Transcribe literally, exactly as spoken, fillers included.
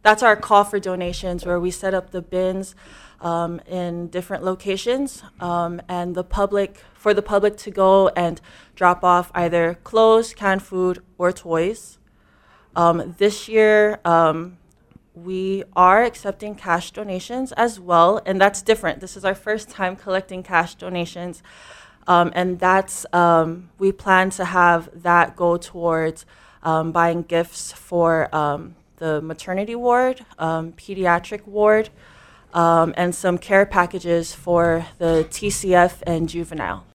that's our call for donations, where we set up the bins um, in different locations, um, and the public for the public to go and drop off either clothes, canned food, or toys. Um, this year, um, we are accepting cash donations as well, and that's different. This is our first time collecting cash donations, um, and that's um, we plan to have that go towards um, buying gifts for um, the maternity ward, um, pediatric ward, um, and some care packages for the T C F and juvenile.